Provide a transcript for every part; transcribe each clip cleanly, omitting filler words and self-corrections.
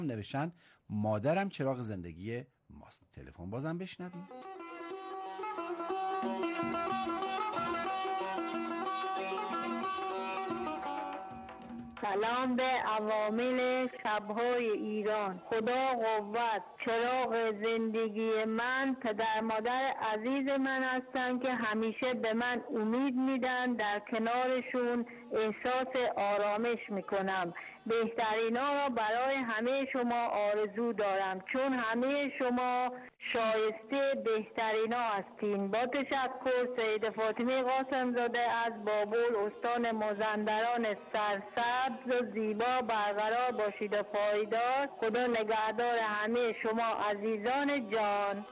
نوشتن مادرم چراغ زندگی ماست. تلفن بازم بشنویم. سلام به عوامل شب‌های ایران. خدا قوت. چراغ زندگی من پدر مادر عزیز من هستند که همیشه به من امید میدن. در کنارشون احساس آرامش میکنم. بهترینا را برای همه شما آرزو دارم، چون همه شما شایسته بهترینا هستین. با تشکر، سید فاطمه قاسم زاده از بابل، استان مازندران سرسبز و زیبا. برقرار باشید و پایدار. خدا نگهدار همه شما عزیزان جان.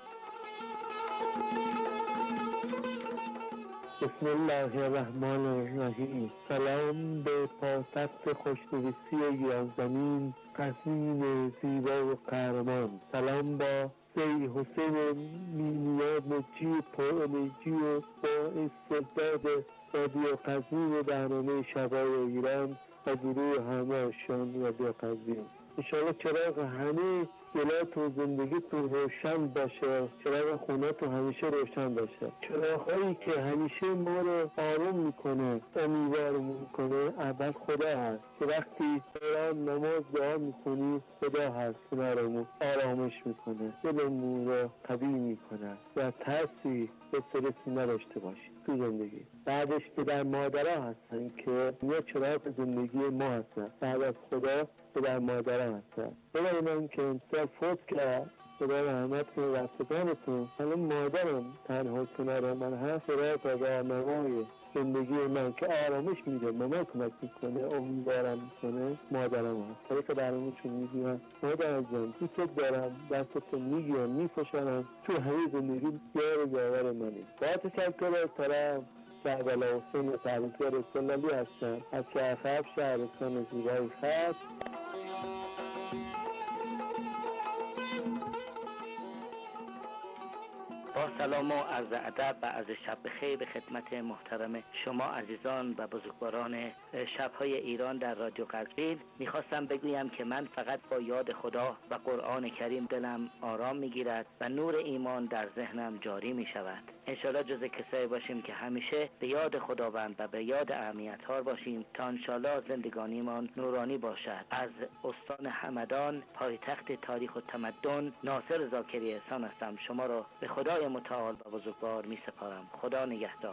بسم الله الرحمن الرحیم. سلام به پایتخت خوشنویسی ایران زمین، قزوین زیبا و قهرمان. سلام با سید حسین مینیا مجی پر انرژی و با استعداد رادیو قزوین برنامه شبای ایران و گروه همه‌شان رادیو قزوین. انشاءالله چراغ همه دلات و زندگیتون روشن باشه، چراغ خونه‌تون همیشه روشن باشه. چراغ‌هایی که همیشه ما رو آروم میکنه، امیدوارمون میکنه، اول خدا هست که وقتی قرآن نماز دعا میکنی خدا هست کنارمون آرامش میکنه، دلمون رو قوی میکنه و ترسی استرسی نداشته باشی تو زندگی. بعدش پدر مادرها هستن که یه چراغ زندگی ما هستن. بعد از خدا پدر مادرها هستن. خدای من که امسال فوت کرد، خدا رحمت کنه رفتگانتون. الان مادرم تنها کنار من هست. خدا راهنمای زندگی من که آرامش میده، به من کمک میکنه، امیدوارم میکنه. مادرم هست. طریق برنامه‌شون میگیرم مادر جان دوست دارم، دستتون میگیرم میفشارم تو همه زندگی یار یاور منی. با تشکر از طرف کربلا حسین تعریفی رسول الله هستم از شهرخرب شهرستان زیبای خرد. با سلام و عرض ادب و عرض شب بخیر به خدمت محترم شما عزیزان و بزرگواران شب‌های ایران در رادیو قزوین. میخواستم بگویم که من فقط با یاد خدا و قرآن کریم دلم آرام میگیرد و نور ایمان در ذهنم جاری میشود. انشالله جز کسایی باشیم که همیشه به یاد خداوند و به یاد اهمیت‌ها باشیم تا انشالله زندگانیمان نورانی باشد. از استان همدان، پایتخت تاریخ و تمدن، ناصر زاکری احسان هستم. شما را به خدای متعال و بزرگوار می سپارم. خدا نگهدار.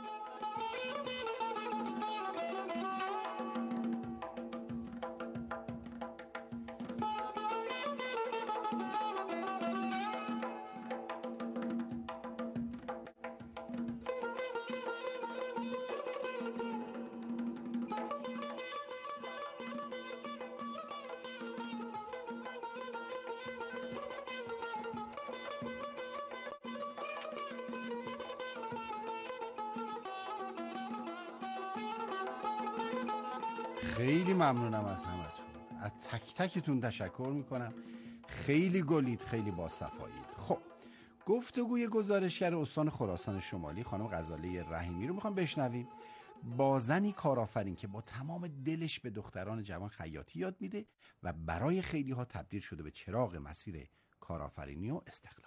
خیلی ممنونم از همتون، از تک تکتون تشکر میکنم. خیلی گلید، خیلی باصفایید. خب گفتگوی گزارشگر استان خراسان شمالی خانم غزاله رحیمی رو میخوام بشنویم. با زنی کارآفرین که با تمام دلش به دختران جوان خیاطی یاد میده و برای خیلی ها تبدیل شده به چراغ مسیر کارآفرینی و استقلال.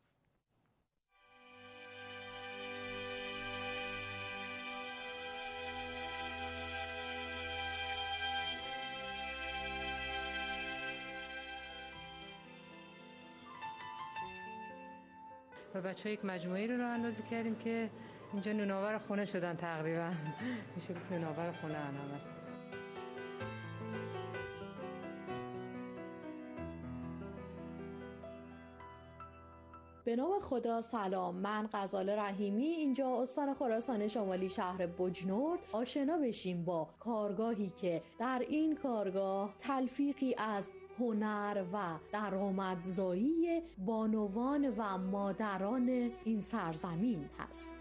و بچه‌ها یک مجموعه رو راه اندازی کردیم که اینجا نوناور خونه شدن تقریبا. میشه گفت نوناور خونه همه. به نام خدا. سلام، من غزاله رحیمی، اینجا استان خراسان شمالی شهر بجنورد. آشنا بشیم با کارگاهی که در این کارگاه تلفیقی از هنر و درآمدزایی بانوان و مادران این سرزمین هست.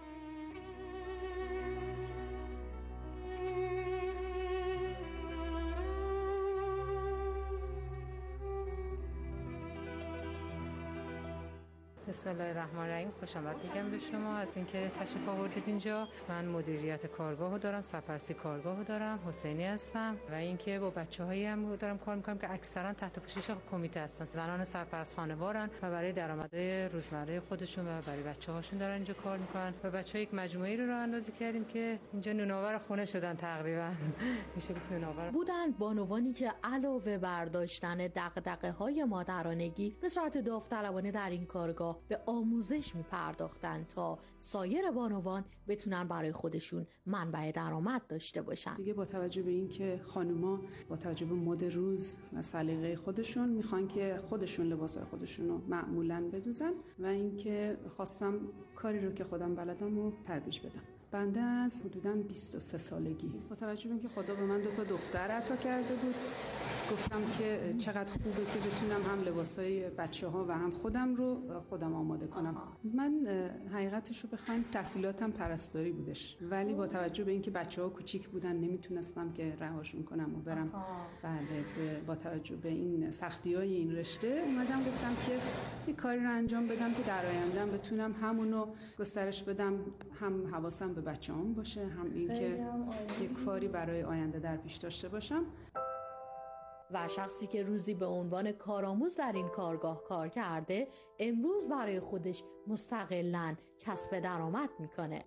بسم الله الرحمن الرحیم. خوش آمد میگم به شما از اینکه تشریف آوردید اینجا. من مدیریت کارگاهو دارم، سرپرستی کارگاهو دارم، حسینی هستم و اینکه با بچه‌هایی هم دارم کار می‌کنم که اکثرا تحت پوشش کمیته هستن. زنان سرپرست خانوارن و برای درآمدهای روزمره خودشون و برای بچه‌هاشون دارن اینجا کار می‌کنن و بچه‌ها یک مجموعه‌ای رو راه اندازی کردیم که اینجا نوناور خونه شدن تقریبا. میشه گفت نوناور بودند بانوانی که علاوه بر داشتن دغدغه‌های مادرانگی به صورت داوطلبانه در این کارگاه به آموزش می‌پرداختند تا سایر بانوان بتونن برای خودشون منبع درآمد داشته باشن. دیگه با توجه به اینکه خانوما با توجه به مد روز و سلیقه خودشون میخوان که خودشون لباسای خودشون رو معمولاً بدوزن و اینکه خواستم کاری رو که خودم بلدم رو ترویج بدم. بنده از حدوداً 23 سالگی با توجه به اینکه خدا به من 2 تا دختر عطا کرده بود، گفتم که چقدر خوبه که بتونم هم لباسای بچه‌ها و هم خودم رو خودم آماده کنم. من حقیقتش رو بخوام تحصیلاتم پرستاری بودش، ولی با توجه به اینکه بچه‌ها کوچیک بودن نمیتونستم که رهاشون کنم و برم. بله، با توجه به این سختی‌های این رشته اومدم گفتم که یه کاری رو انجام بدم که در آیندهم بتونم همونو گسترش بدم، هم حواسم به بچه‌هام باشه، هم اینکه یک کاری برای آینده در پیش داشته باشم. و شخصی که روزی به عنوان کارآموز در این کارگاه کار کرده امروز برای خودش مستقلاً کسب درآمد میکنه.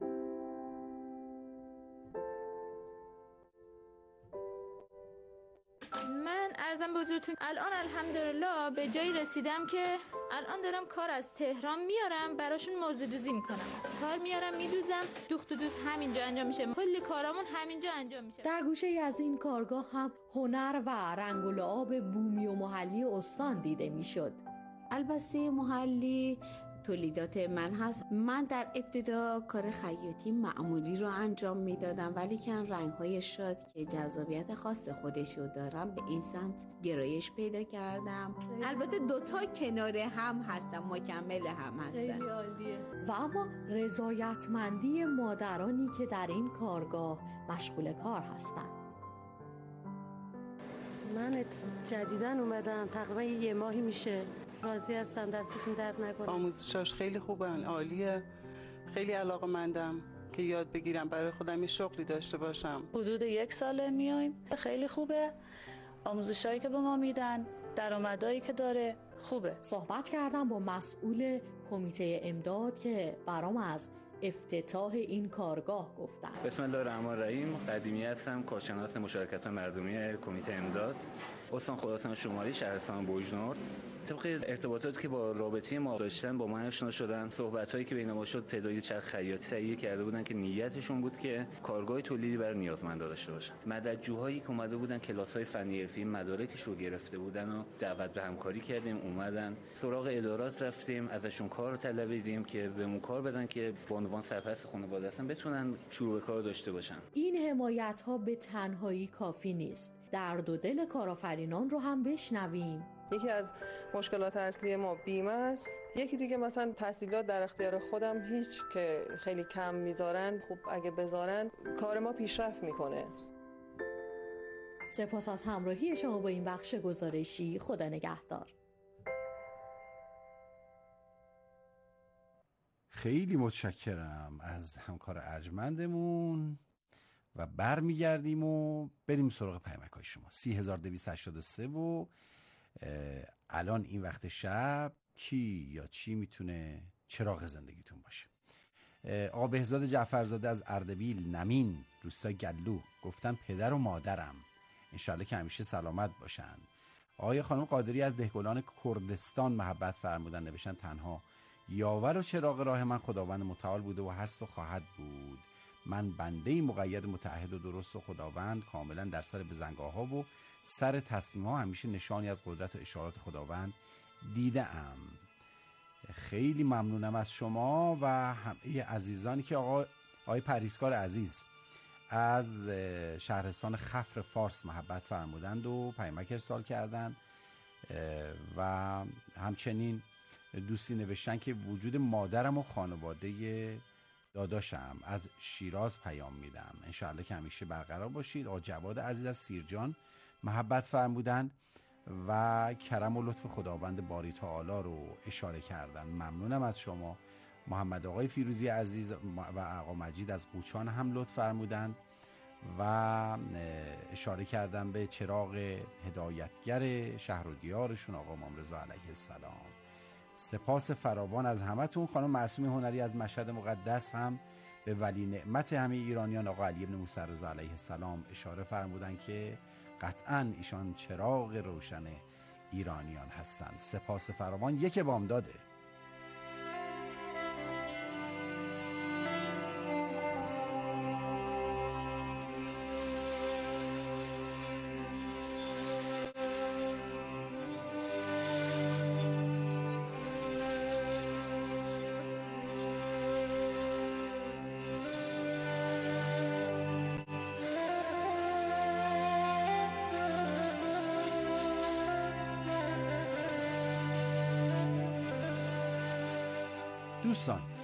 من عرضم به حضورتون الان الحمدلله به جایی رسیدم که الان دارم کار از تهران میارم براشون موزه دوزی میکنم. کار میارم میدوزم، دوخت و دوز همینجا انجام میشه، کلی کارامون همینجا انجام میشه. در گوشه از این کارگاه هم هنر و رنگ و لعاب بومی و محلی استان دیده میشد. البته محلی تولیدات من هست. من در ابتدا کار خیاطی معمولی رو انجام میدادم، ولی که رنگ‌های شاد که جذابیت خاص خودشو دارم به این سمت گرایش پیدا کردم. البته 2 تا کنار هم هستم، مکمل هم هستن. خیلی عالیه. و اما رضایتمندی مادرانی که در این کارگاه مشغول کار هستند. من جدیداً اومدم، تقریبا 1 ماهی میشه. راضی هستم، دستتون درد نکنه. آموزشاش خیلی خوبن، عالیه. خیلی علاقه‌مندم که یاد بگیرم، برای خودم یه شغلی داشته باشم. حدود 1 ساله میایم، خیلی خوبه. آموزشایی که به ما میدن، درآمدایی که داره خوبه. صحبت کردم با مسئول کمیته امداد که برام از افتتاح این کارگاه گفتن. بسم الله الرحمن الرحیم. قدیمی هستم، کارشناس مشارکت مردمی کمیته امداد استان خراسان شمالی شهرستان بوجنورد. طبق ارتباطاتی که با رابطه ما داشتن با من آشنا شدن، صحبتایی که بین ما شد، تعدادی چرخ خیاطی تهیه کرده بودن که نیتشون بود که کارگاه تولیدی برای نیازمندا داشته باشن. مددجوهایی که اومده بودن کلاس‌های فنی حرفه‌ای مدارکش رو گرفته بودن و دعوت به همکاری کردیم، اومدن سراغ ادارات رفتیم، ازشون کار طلبیدیم که بهمون کار بدن که بانوان سرپرست خانواده هستن بتونن شروع به کار داشته باشن. این حمایت‌ها به تنهایی کافی نیست. درد و دل کارآفرینان رو هم بشنویم. یکی از مشکلات اصلی ما بیمه است. یکی دیگه مثلا تحصیلات در اختیار خودم هیچ که خیلی کم میذارن، خب اگه بذارن کار ما پیشرفت میکنه. سپاس از همراهی شما با این بخش گزارشی. خدا نگهدار. خیلی متشکرم از همکار ارجمندمون و برمیگردیم و بریم سراغ پیامک‌های شما. 30283 و الان این وقت شب کی یا چی میتونه چراغ زندگیتون باشه؟ آقا بهزاد جعفرزاده از اردبیل نمین روستای گلو گفتن پدر و مادرم انشالله که همیشه سلامت باشن. آقای خانم قادری از دهگلان کردستان محبت فرمودن، نوشتن تنها یاور و چراغ راه من خداوند متعال بوده و هست و خواهد بود. من بنده مقید متعهد و درست و خداوند کاملا در سر بزنگاه ها و سر تصمیم ها همیشه نشانی از قدرت و اشارات خداوند دیدم. خیلی ممنونم از شما و همه عزیزانی که آقای پریسکار عزیز از شهرستان خفر فارس محبت فرمودند و پیامک ارسال کردند و همچنین دوستی نوشتن که وجود مادرم و خانواده داداشم از شیراز پیام میدم، انشاءالله که همیشه برقرار باشید. آقا جواد عزیز از سیرجان محبت فرمودند و کرم و لطف خداوند باری تعالی رو اشاره کردن. ممنونم از شما. محمد آقای فیروزی عزیز و آقا مجید از قوچان هم لطف فرمودند و اشاره کردن به چراغ هدایتگر شهر و دیارشون آقا امام رضا علیه السلام. سپاس فراوان از همتون. خانم معصومی هنری از مشهد مقدس هم به ولی نعمت همه ایرانیان آقا علی بن موسی رضا علیه السلام اشاره فرمودن که قطعاً ایشان چراغ روشن ایرانیان هستند. سپاس فراوان. یک بامداده. دوستان،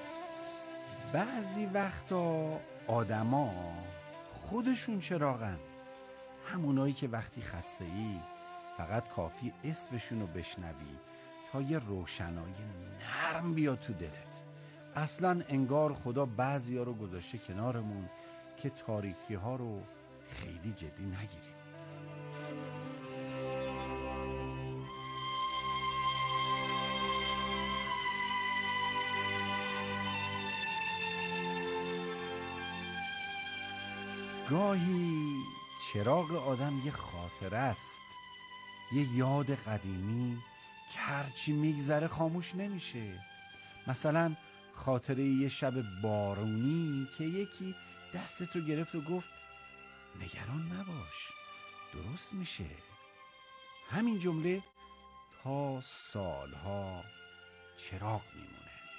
بعضی وقتا آدما خودشون چراغن، همونایی که وقتی خسته ای فقط کافی اسمشون رو بشنوی تا یه روشنایی نرم بیاد تو دلت. اصلا انگار خدا بعضی ها رو گذاشته کنارمون که تاریکی ها رو خیلی جدی نگیریم. گاهی چراغ آدم یه خاطره است، یه یاد قدیمی که هرچی میگذره خاموش نمیشه. مثلا خاطره یه شب بارونی که یکی دستت رو گرفت و گفت نگران نباش درست میشه. همین جمله تا سالها چراغ میمونه.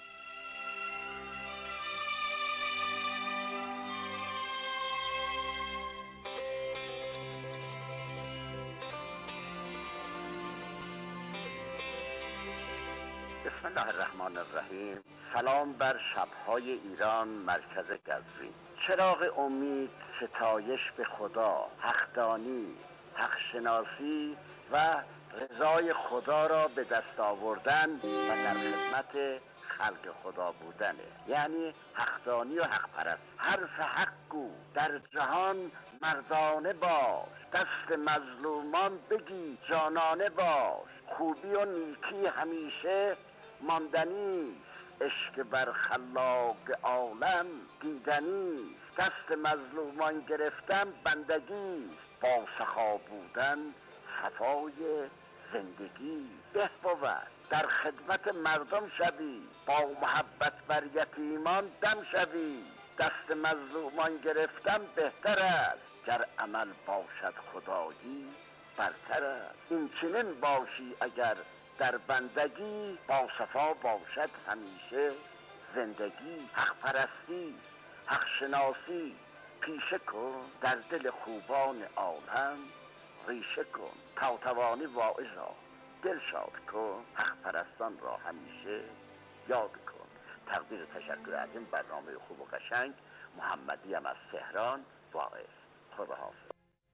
بسم الله الرحمن الرحیم. سلام بر شبهای ایران، مرکز قزوین. چراغ امید، ستایش به خدا، حقدانی، حق شناسی و رضای خدا را به دست آوردن و در خدمت خلق خدا بودنه، یعنی حقدانی و حق پرست. حرف حق گو، در جهان مردانه باش، دست مظلومان بگی جانانه باش. خوبی و نیکی همیشه ماندنی، عشق بر خلاق عالم دیدنی. دست مظلومان گرفتن بندگی، با سخا بودن صفای زندگی. به بود در خدمت مردم شوی، با محبت بر یتیمان دم شوی. دست مظلومان گرفتن بهتر است، گر عمل باشد خدایی برتر است. این چنین باشی اگر در بندگی، با صفا باشد همیشه زندگی. حق پرستی، حق شناسی پیشه کن، در دل خوبان عالم ریشه کن. تا توانی واعظا دل شاد کن، حق پرستان را همیشه یاد کن. تقدیر تشکر از این برنامه خوب و قشنگ. محمدی هم از تهران، واعظ. خدا حافظ.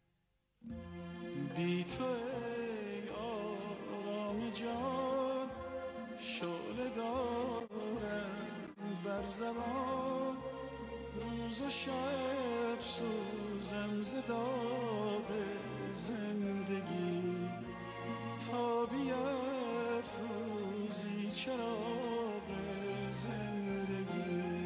بی تو ای آرام جان، شعله دارم بر زبان. روز و شب سوزم ز داغ زندگی، تا بیفروزی چراغ زندگی.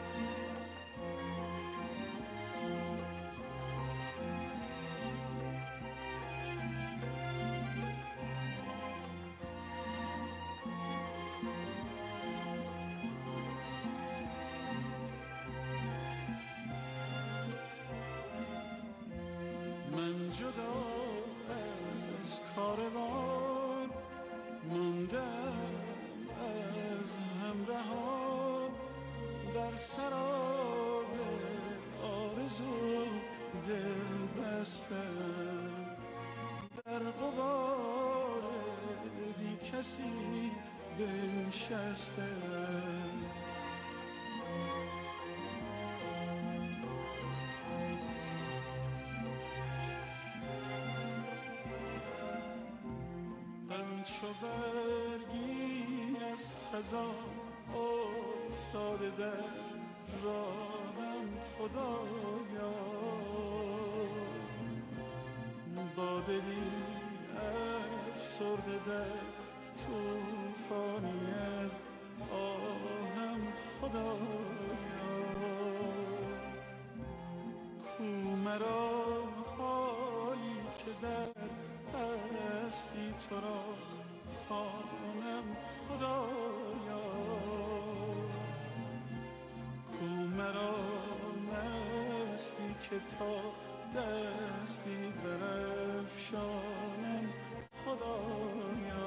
من جدا از کاروان موندم، از همراهان در سراب آرزو دل بستم. در غبار بی کسی بنشستم. چو برگی از خزان افتاده در راهم خدایا، با دلی افسرده در طوفانی از آهم خدایا. کو مرا حالی که در هستی تو را خوانم خدایا، کو مرا مستی که تا دستی برافشانم خدایا.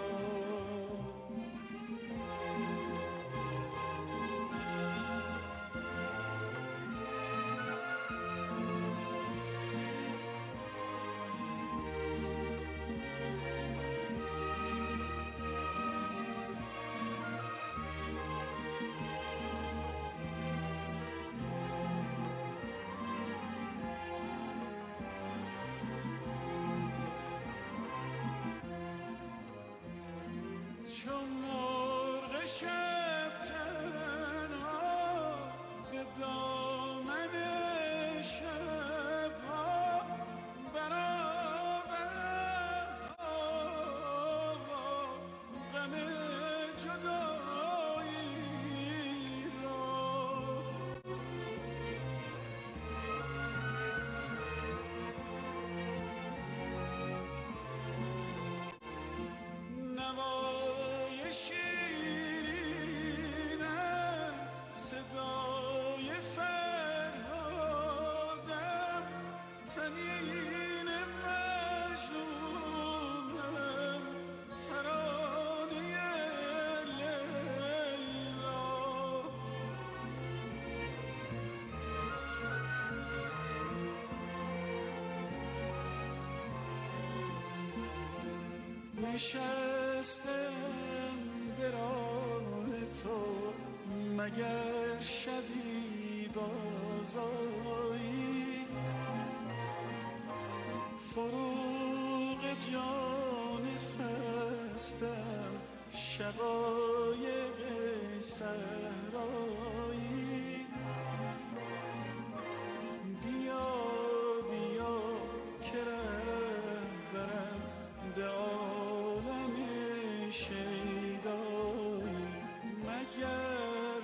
چون مرغ شب تنها به دامن شبها برآورم غم جدایی را. نوای شیرینم صدای فرهادم، طنین مجنونم ترانه لیلا. نشستم به راه تو مگر شبی بازایی، فروغ جان خستم شقایق صحرایی. بیا بیا که رهبرم به عالم شیدایی، مگر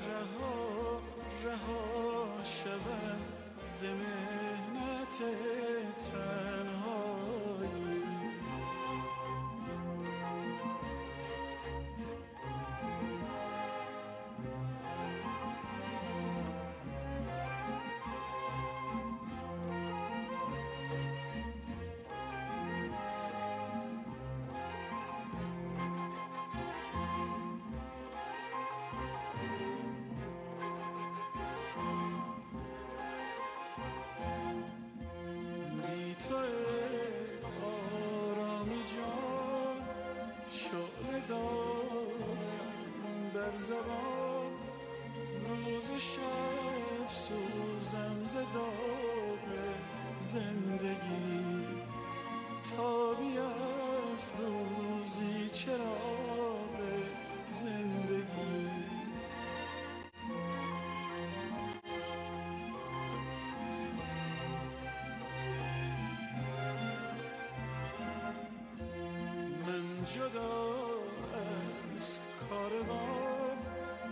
رها شوم ز محنت تنهایی. بی تو آرامی جان شعله دارم بر زبان، روز شب سوزم ز داغ زندگی. تا بیفروزی چراغ زندگی. من جدا از کاروان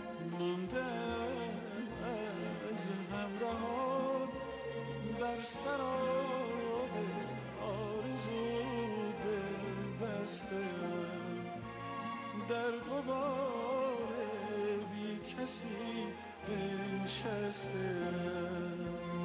ماندم از همراهان، در سراب آرزو دل بستم، در غبار بی کسی بنشستم.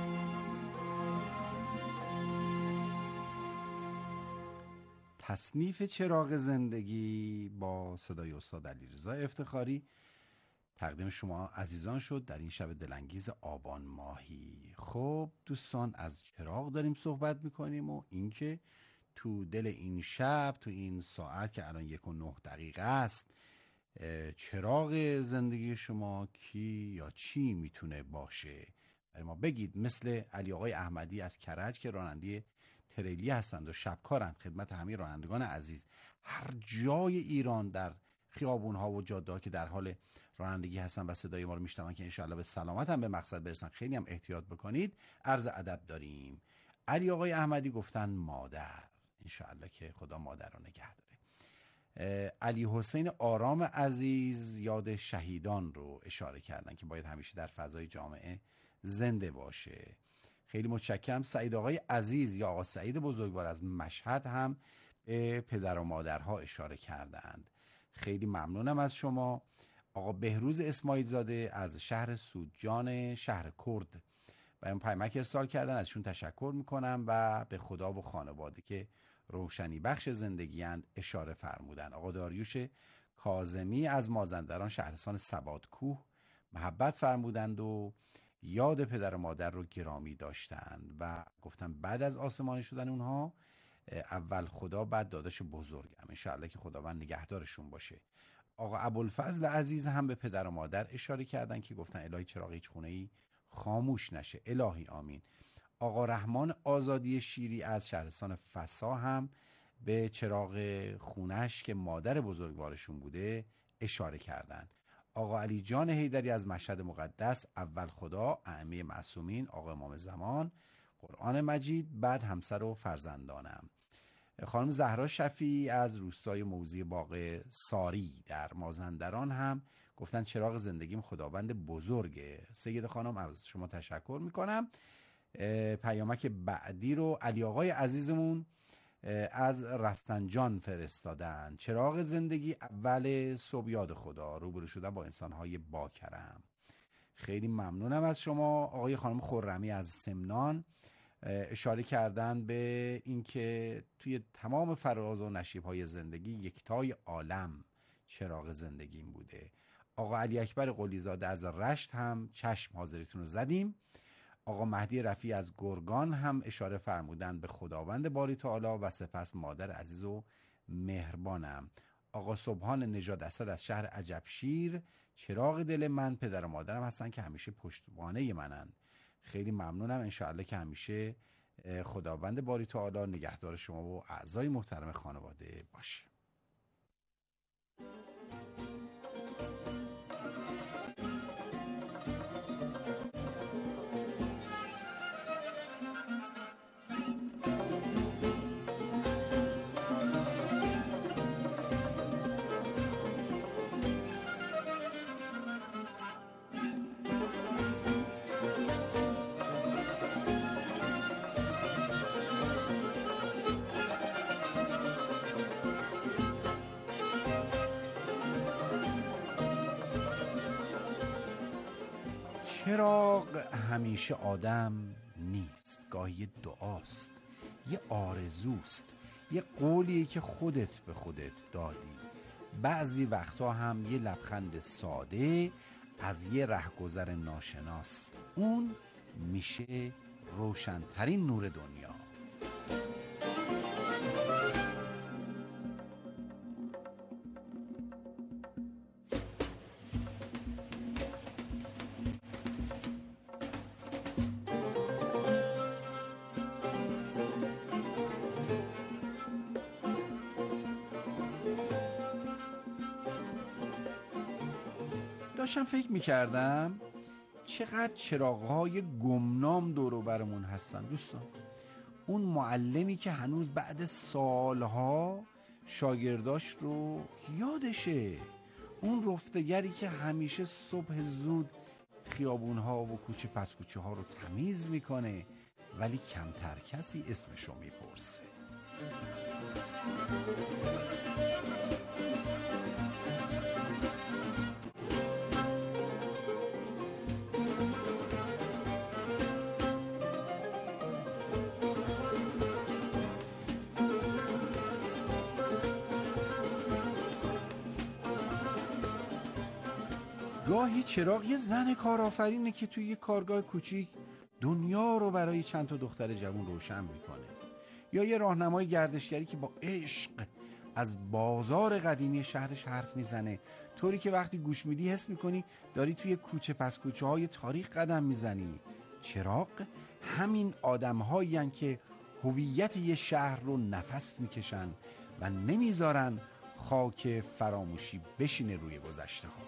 تصنیف چراغ زندگی با صدای استاد علیرضا افتخاری تقدیم شما عزیزان شد در این شب دلانگیز آبان ماهی. خب دوستان، از چراغ داریم صحبت میکنیم و اینکه تو دل این شب، تو این ساعت که الان 1:09 است، چراغ زندگی شما کی یا چی میتونه باشه؟ برای ما بگید. مثل علی آقای احمدی از کرج که راننده تریلی هستند و شبکارند. خدمت همه رانندگان عزیز هر جای ایران در خیابون‌ها و جاده‌ها که در حال رانندگی هستن و صدای ما رو میشنون که انشاءالله به سلامت هم به مقصد برسن، خیلی هم احتیاط بکنید. عرض ادب داریم. علی آقای احمدی گفتن مادر، انشاءالله که خدا مادر رو نگه داره. علی حسین آرام عزیز یاد شهیدان رو اشاره کردن که باید همیشه در فضای جامعه زنده باشه. خیلی متشکرم. سعید آقای عزیز یا آقا سعید بزرگوار از مشهد هم به پدر و مادرها اشاره کردند. خیلی ممنونم از شما. آقا بهروز اسماعیل زاده از شهر سودجان شهر کرد برایم پیامک ارسال کردن، ازشون تشکر میکنم و به خدا و خانواده که روشنی بخش زندگی‌اند اشاره فرمودن. آقا داریوش کاظمی از مازندران شهرستان سبادکوه محبت فرمودند و یاد پدر و مادر رو گرامی داشتند و گفتن بعد از آسمانی شدن اونها اول خدا بعد داداش بزرگم، انشاءالله که خداوند نگهدارشون باشه. آقا ابوالفضل عزیز هم به پدر و مادر اشاره کردن که گفتن الهی چراغ هیچ خونه‌ای خاموش نشه، الهی آمین. آقا رحمان آزادی شیری از شهرستان فسا هم به چراغ خونش که مادر بزرگوارشون بوده اشاره کردن. آقا علی جان حیدری از مشهد مقدس اول خدا، ائمه معصومین، آقا امام زمان، قرآن مجید، بعد همسر و فرزندانم. خانم زهرا شفیعی از روستای موزی باغ ساری در مازندران هم گفتن چراغ زندگیم خداوند بزرگه. سید خانم از شما تشکر میکنم. پیامک بعدی رو علی آقای عزیزمون از رفتنجان فرستادن. چراغ زندگی اول صبح یاد خدا، روبرو شدن با انسانهای باکرم. خیلی ممنونم از شما. آقای خانم خرمی از سمنان اشاره کردن به اینکه توی تمام فراز و نشیب‌های زندگی یکتای عالم چراغ زندگیم بوده. آقا علی اکبر قلیزاده از رشت هم چشم حاضرتون رو زدیم. آقا مهدی رفیع از گرگان هم اشاره فرمودن به خداوند باری تعالی و سپس مادر عزیز و مهربانم. آقا سبحان نژاد اسد از شهر عجبشیر چراغ دل من پدر و مادرم هستن که همیشه پشتوانه منن. خیلی ممنونم. انشاءالله که همیشه خداوند باری تعالی نگهدار شما و اعضای محترم خانواده باشه. چراغ همیشه آدم نیست، گاهی یه دعاست، یه آرزوست، یه قولیه که خودت به خودت دادی. بعضی وقتا هم یه لبخند ساده از یه رهگذر ناشناس، اون میشه روشنترین نور دنیا. داشتم فکر میکردم چقدر چراغ‌های گمنام دور و برمون هستن دوستان. اون معلمی که هنوز بعد سالها شاگرداش رو یادشه، اون رفتگری که همیشه صبح زود خیابونها و کوچه پس کوچه ها رو تمیز میکنه ولی کمتر کسی اسمش رو میپرسه. گاهی چراغ یه زن کارآفرینه که توی یه کارگاه کوچیک دنیا رو برای چند تا دختر جوان روشن میکنه، یا یه راهنمای گردشگری که با عشق از بازار قدیمی شهرش حرف میزنه، طوری که وقتی گوش میدی حس میکنی داری توی کوچه پس کوچه های تاریخ قدم میزنی. چراغ همین آدم هایی هن که هویت یه شهر رو نفس میکشن و نمیذارن خاک فراموشی بشینه روی گذشته ها.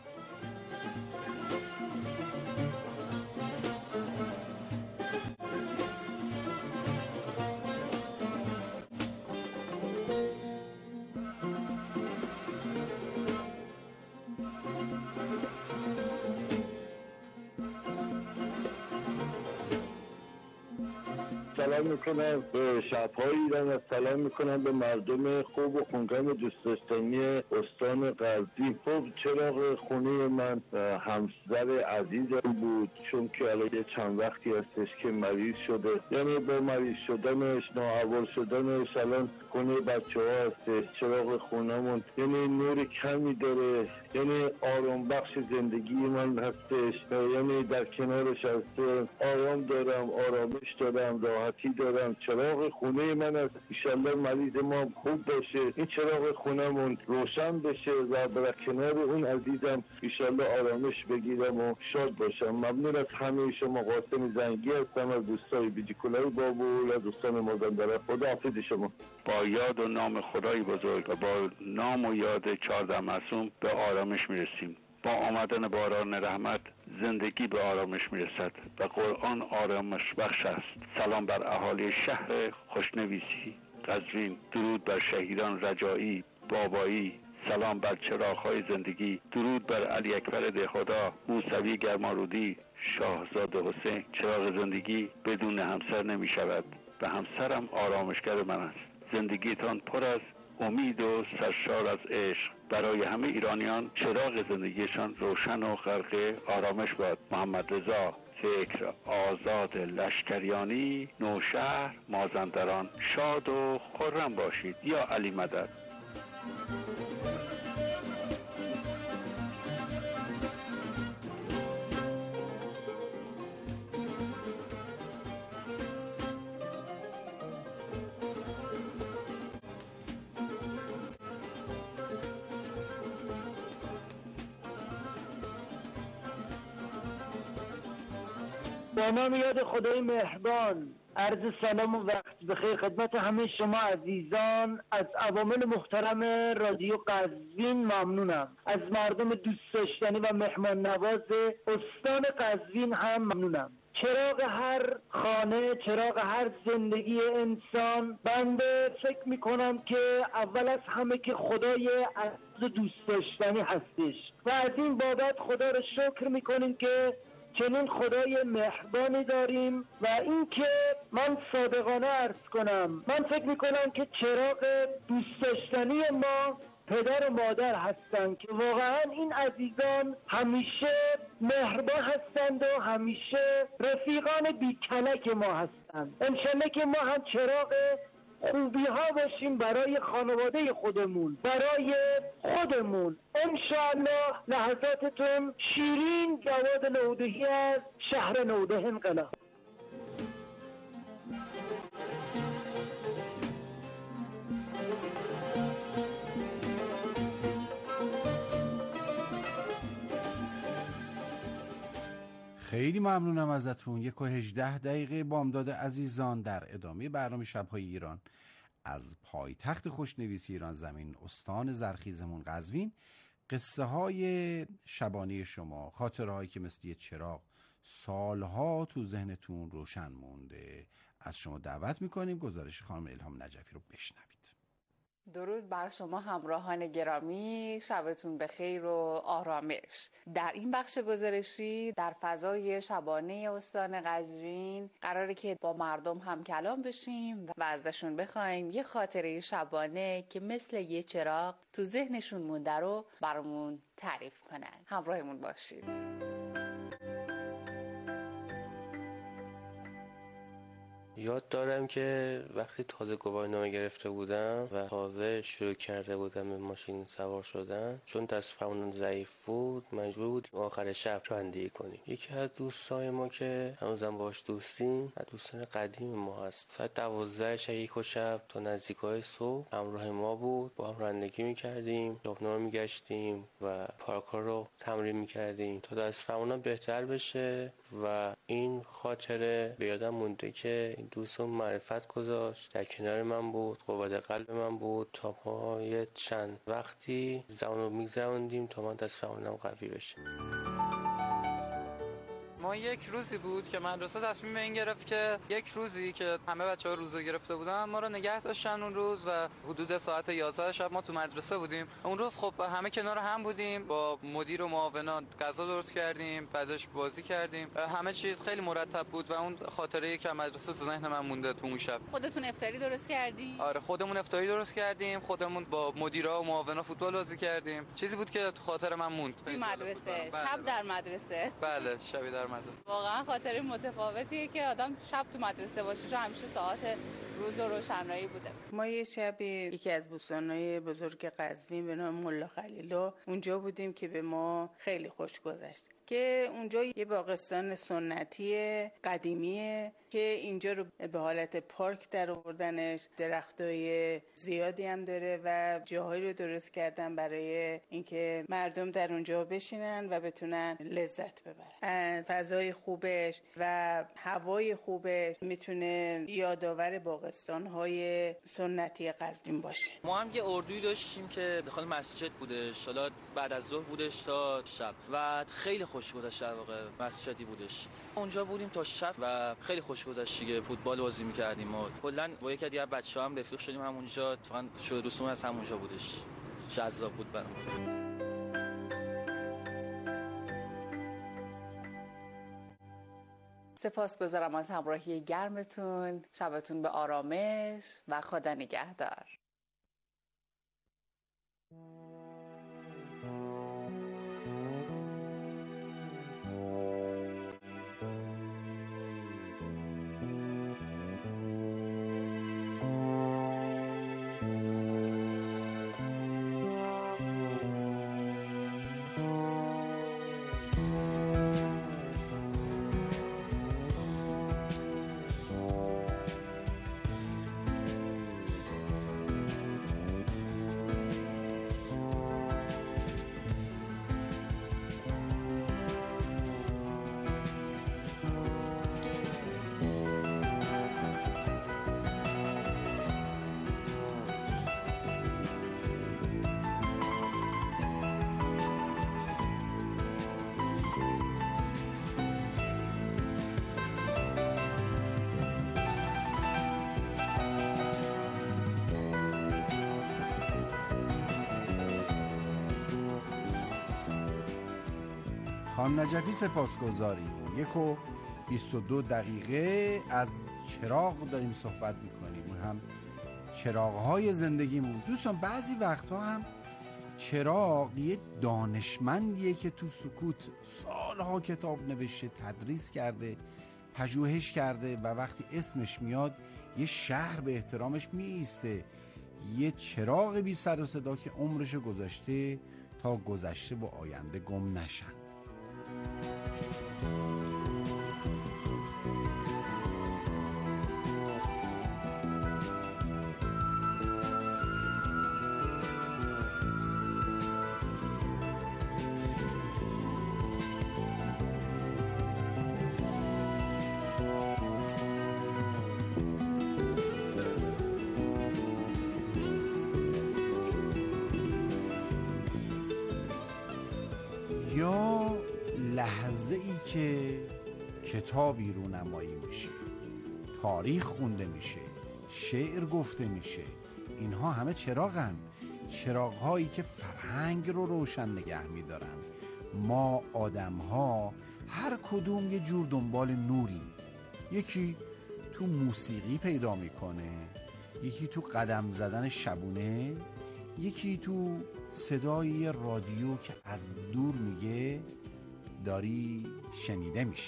سلام میکنم به شب‌های ایران و سلام میکنم به مردم خوب و خونگرم دوست داشتنی استان غزنین. خب چراغ خونه من همسر عزیزم بود، چون که الان چند وقتی هستش که مریض شده، یعنی با مریض شدنش، نااحوال شدنش، الان خونه بچه ها هستش. چراغ خونمون یعنی نور کمی داره، یعنی آرام بخش زندگی من هستش، یعنی در کنارش هستم، آرام دارم، آرامش دارم، راحتی دارم. چراغ خونه من است. انشالله مریض ما خوب باشه، این چراغ خونمون روشن بشه و در کنار اون عزیزم انشالله آرامش بگیرم و شاد باشم. ممنون از همه شما. قاسم زنگی هستم از دوستای بیجیکولای بابول و دوستان مازندران. خداحافظ شما. با یاد و نام خدای بزرگ و با نام و یاد 14 معصوم به آرامش میرسیم. با آمدن باران رحمت زندگی به آرامش میرسد و قرآن آرامش بخش است. سلام بر اهالی شهر خوشنویسی قزوین، درود بر شهیدان رجایی، بابایی، سلام بر چراغ‌های زندگی، درود بر علی اکبر دهخدا، موسوی گرمارودی، شاهزاده حسین. چراغ زندگی بدون همسر نمی شود و همسرم آرامشگر من است. زندگیتان پر از امید و سرشار از عشق. برای همه ایرانیان چراغ زندگیشان روشن و غرق آرامش باد. محمد رضا فکر آزاد لشکریانی، نوشهر، مازندران. شاد و خرم باشید. یا علی مدد. به نام یاد خدای مهربان، عرض سلام و وقت بخیر خدمت همه شما عزیزان. از عوامل محترم رادیو قزوین ممنونم. از مردم دوست داشتنی و مهمان نواز استان قزوین هم ممنونم. چراغ هر خانه، چراغ هر زندگی انسان، بنده فکر میکنم که اول از همه که خدای عزیز و دوست داشتنی هستش و از این بابت خدا رو شکر میکنیم که چنین خدای مهربانی داریم. و این که من صادقانه عرض کنم، من فکر میکنم که چراغ دوست داشتنی ما پدر و مادر هستند که واقعا این عزیزان همیشه مهربان هستند و همیشه رفیقان بیکلک ما هستند. انشالله که ما هم چراغ خوبی ها باشیم برای خانواده خودمون، برای خودمون. انشاءالله. لحظاتتون شیرین. جواد نودهی از شهر نوده انقلاب. خیلی ممنونم ازتون. 1:18 بامداد عزیزان، در ادامه برنامه شب‌های ایران از پایتخت خوشنویسی ایران زمین، استان زرخیزمون قزوین. قصه های شبانه شما، خاطره هایی که مثل یه چراغ سالها تو ذهنتون روشن مونده، از شما دعوت میکنیم گزارش خانم الهام نجفی رو بشنوید. درود بر شما همراهان گرامی، شبتون بخیر و آرامش. در این بخش گزارشی در فضای شبانه استان قزوین قراره که با مردم هم کلام بشیم و ازشون بخوایم یه خاطره شبانه که مثل یه چراغ تو ذهنشون مونده رو برامون تعریف کنن. همراهمون باشید. یاد دارم که وقتی تازه گواهینامه گرفته بودم و تازه شروع کرده بودم به ماشین سوار شدن، چون دست فرمون ضعیف بود مجبور بودیم آخر شب رانندگی کنیم. یکی از دوستای ما که هنوزم باهاش دوستیم، از دوستان قدیم ما هست، ساعت 12 شب تا نزدیکای صبح همراه ما بود. با هم رانندگی میکردیم، خیابونا رو میگشتیم و پارک‌ها رو تمرین میکردیم تا دست فرمونم بهتر بشه و این خاطره به یادم مونده که دوستم معرفت گذاشت، در کنار من بود، قوت قلب من بود تا پای چند وقتی زمان رو میگذروندیم تا من دست فهمونم قوی بشه. ما یک روزی بود که مدرسه تصمیم این گرفت که یک روزی که همه بچه‌ها روزه گرفته بودن ما رو نگه داشتن اون روز و حدود ساعت 11 شب ما تو مدرسه بودیم. اون روز خب همه کنار هم بودیم، با مدیر و معاونان غذا درست کردیم، بعدش بازی کردیم، همه چیز خیلی مرتب بود و اون خاطره‌ای که مدرسه تو ذهن من مونده تو اون شب. خودتون افطاری درست کردین؟ آره خودمون افطاری درست کردیم، خودمون با مدیرا و معاونا فوتبال بازی کردیم. چیزی بود که تو خاطر من موند. تو مدرسه، شب در مدرسه. بله، شب در مدرسه. واقعا خاطره متفاوتیه که آدم شب تو مدرسه باشه، چون همیشه ساعت روز و روشنایی بوده. ما یه شب یکی از بوستان‌های بزرگ قزوین به نام ملا خلیلا اونجا بودیم که به ما خیلی خوش گذشت، که اونجا یه باغستان سنتی قدیمیه که اینجا رو به حالت پارک در آوردنش، درختای زیادی هم داره و جاهایی رو درست کردن برای اینکه مردم در اونجا بشینن و بتونن لذت ببرن. فضای خوبش و هوای خوبش میتونه یادآور باغستان‌های سنتی قزوین باشه. ما هم یه اردویی داشتیم که داخل مسجد بودش، حالا بعد از ظهر بودش تا شب و خیلی خوش گذشت. در واقع مسجدی بودش، اونجا بودیم تا شب و خیلی خوش گذشت دیگه. فوتبال بازی می‌کردیم و کلاً با یکی از بچه‌ها هم رفیق شدیم همونجا. اتفاقاً شروع دوستمون از همونجا بودش، جذاب بود برام. سپاسگزارم از همراهی گرمتون. شبتون به آرامش و خدا نگهدار. خانم نجفی سپاسگزاریم. 1:22 از چراغ داریم صحبت میکنیم، هم چراغ‌های زندگیمون. دوستان بعضی وقتها هم چراغ یه دانشمندیه که تو سکوت سالها کتاب نوشته، تدریس کرده، پژوهش کرده و وقتی اسمش میاد یه شهر به احترامش میایسته. یه چراغ بی سر و صدا که عمرش گذاشته تا گذشته و آینده گم نشن. یا لحظه ای که کتابی رونمایی میشه، تاریخ خونده میشه، شعر گفته میشه، اینها همه چراغن، چراغهایی که فرهنگ رو روشن نگه میدارن. ما آدم ها هر کدوم یه جور دنبال نوریم. یکی تو موسیقی پیدا میکنه، یکی تو قدم زدن شبونه، یکی تو صدای رادیو که از دور میگه داری شنیده میشه.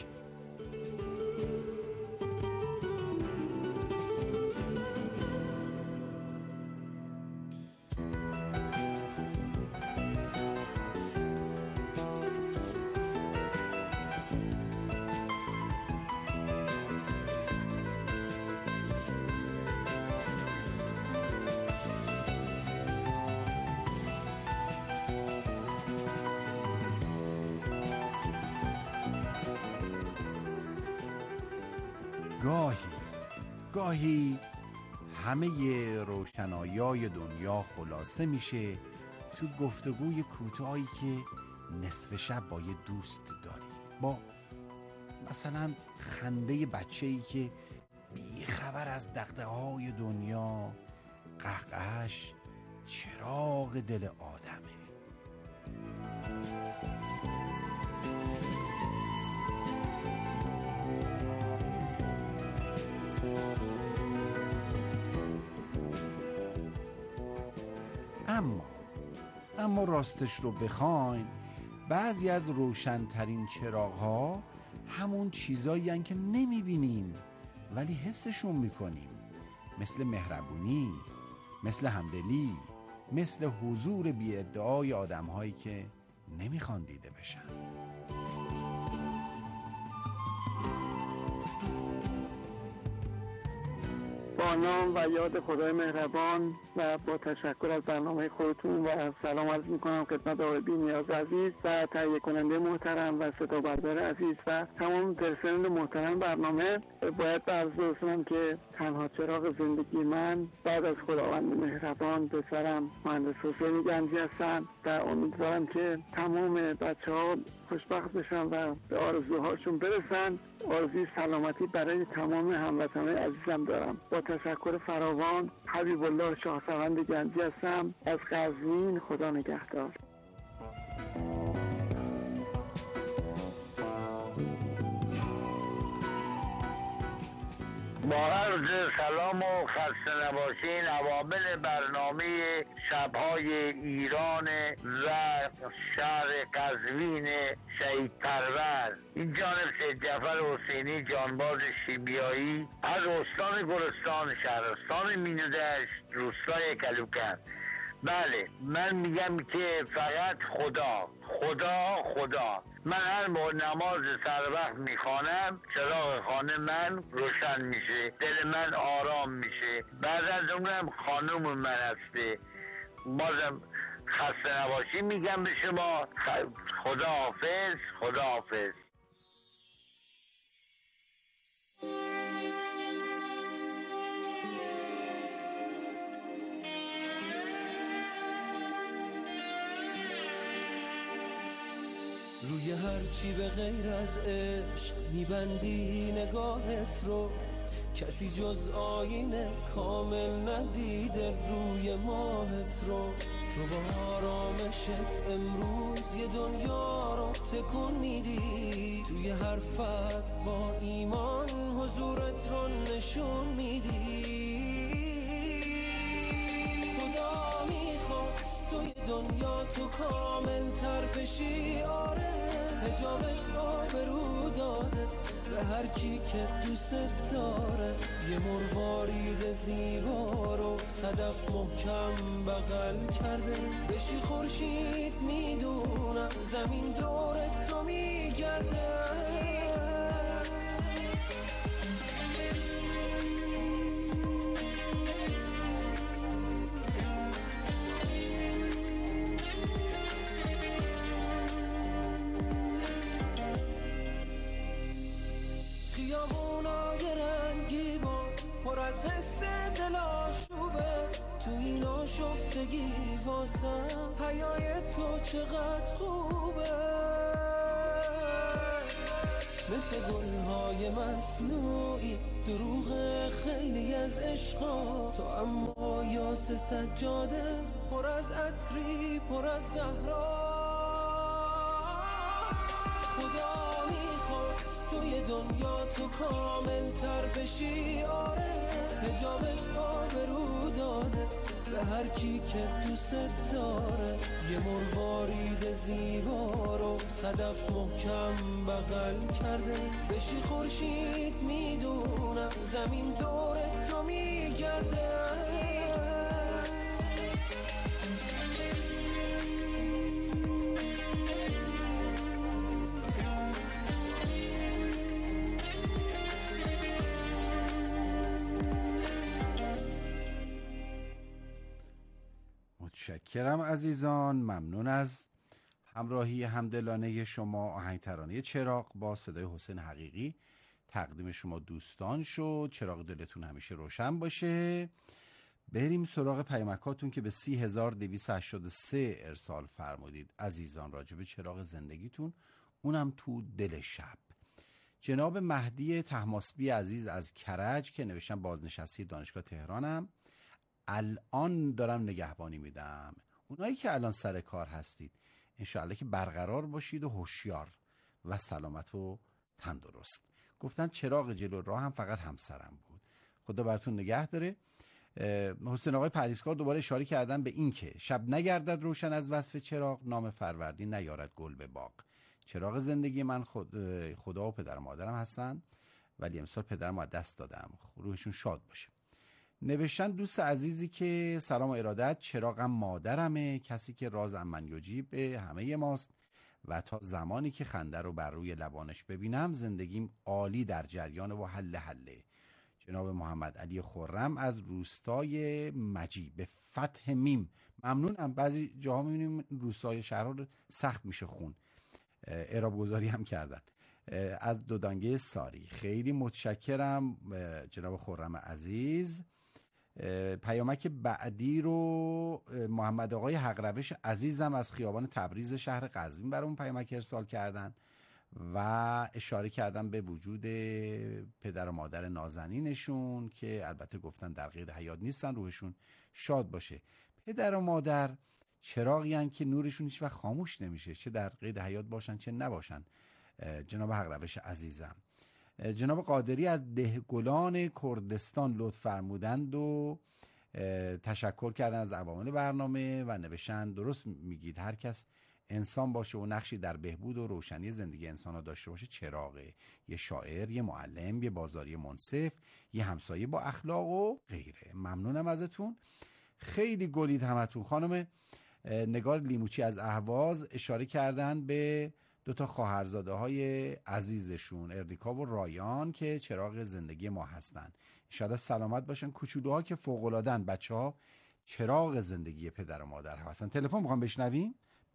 گاهی گاهی همه روشنایای دنیا خلاصه میشه تو گفتگوی کوتاهی که نصف شب با یه دوست داری، با مثلا خنده بچه‌ای که بی خبر از دغدغه‌های دنیا، قهقهش چراغ دل آدمه. اما راستش رو بخواین بعضی از روشنترین چراغ‌ها همون چیزایی هن که نمیبینیم ولی حسشون میکنیم، مثل مهربونی، مثل همدلی، مثل حضور بی ادعای آدم‌هایی که نمیخوان دیده بشن. با نام و یاد خدای مهربان و با تشکر از برنامه خودتون و سلام عرض میکنم خدمت آقای بی‌نیاز عزیز و تهیه کننده محترم و صدا بردار عزیز و تمام پرسنل محترم برنامه. باید عرض کنم که تنها چراغ زندگی من بعد از خداوند مهربان پسرم مهندس حسین گنجی هستن و امیدوارم که تمام بچه‌ها خوشبخت بشن و به آرزوهاشون برسن. آرزوی سلامتی برای تمام هموطنان عزیزم دارم. با تشکر فراوان، حبیب الله شاهسوند گنجی هستم از قزوین. خدا نگهدار. با عرض سلام و خسته نباشین عوامل برنامه شب‌های ایران و شهر قزوین شهید پرور، این جانب سید جعفر حسینی جانباز شیمیایی از استان گلستان شهرستان مینودشت روستای کلوکن. بله، من میگم که فقط خدا خدا خدا. من هر موقع نماز سر وقت میخوانم چراغ خانه من روشن میشه، دل من آرام میشه. بعد از اونم خانم من هسته. بازم خسته نباشی میگم به شما. خدا حافظ، خدا حافظ. روی هرچی به غیر از عشق میبندی نگاهت رو، کسی جز آینه کامل ندیده روی ماهت رو. تو با آرامشت امروز یه دنیا رو تکون میدی، توی حرفت با ایمان حضورت رو نشون میدی. خدا میخواست توی دنیا تو کامل تر بشی، آره حجابت آبرو داده به هر کی که دوست داره. یه مروارید زیبا رو صدف محکم بغل کرده، بشی خورشید میدونم زمین دور تو میگرده. خیابونای رنگی پر از حس دلاشوبه، تو این آشفتگی واسم حیای تو چقدر خوبه. مثل گلهای مصنوعی دروغ خیلی از عشقا، تو اما یاس سجاده پر از عطری پر از زهرا. خدا میخواست توی دنیا تو کامل تر بشی، آره حجابت آبرو داده به هر کی که دوست داره. یه مروارید زیبا رو صدف محکم بغل کرده، بشی خورشید میدونم زمین دور تو میگرده. متشکرم عزیزان، ممنون از همراهی همدلانه شما. آهنگ ترانه چراغ با صدای حسین حقیقی تقدیم شما دوستان شد. چراغ دلتون همیشه روشن باشه. بریم سراغ پیامکاتون که به 30283 ارسال فرمودید عزیزان، راجب چراغ زندگیتون، اونم تو دل شب. جناب مهدی طهماسبی عزیز از کرج که نوشتن بازنشسته دانشگاه تهرانم، الان دارم نگهبانی میدم. اونایی که الان سر کار هستید انشاءالله که برقرار باشید و هوشیار و سلامت و تندرست. گفتن چراغ جلو راه هم فقط همسرم بود. خدا براتون نگه داره. حسین آقای پریسکار دوباره اشاره کردن به این که شب نگردد روشن از وصف چراغ، نام فروردین نیارد گل به باغ. چراغ زندگی من خدا و پدر و مادرم هستن، ولی امسال پدرم از دست دادم، روحشون شاد باشه. نوشتن دوست عزیزی که سلام و ارادت، چراغم مادرمه، کسی که راز من یجیب به همه ماست و تا زمانی که خنده رو بر روی لبانش ببینم زندگیم عالی در جریان و حله. جناب محمد علی خرم از روستای مجی به فتح میم، ممنونم. بعضی جاها میبینیم روستای شهرها سخت میشه خون، اعراب گذاری هم کردن. از دودانگه ساری خیلی متشکرم جناب خرم عزیز. پیامک بعدی رو محمد آقای حق روش عزیزم از خیابان تبریز شهر قزوین برامون پیامک ارسال کردن و اشاره کردن به وجود پدر و مادر نازنینشون که البته گفتن در قید حیات نیستن، روحشون شاد باشه. پدر و مادر چراغی هن که نورشون هیچ وقت خاموش نمیشه، چه در قید حیات باشن چه نباشن. جناب حق روش عزیزم. جناب قادری از دهگلان کردستان لطف فرمودند و تشکر کردن از عوامل برنامه و نوشتن درست میگید، هر کس انسان باشه و نقشی در بهبود و روشنی زندگی انسان ها داشته باشه چراغه، یه شاعر، یه معلم، یه بازاری منصف، یه همسایه با اخلاق و غیره. ممنونم ازتون، خیلی گلید همتون. خانم نگار لیموچی از اهواز اشاره کردن به 2 خواهرزاده های عزیزشون اردیکا و رایان که چراغ زندگی ما هستن. ان شاءالله سلامت باشن. کوچولوها که فوق العاده‌ان، بچه‌ها چراغ زندگی پدر و مادر هستن. تلفن می‌خوام بشنویم.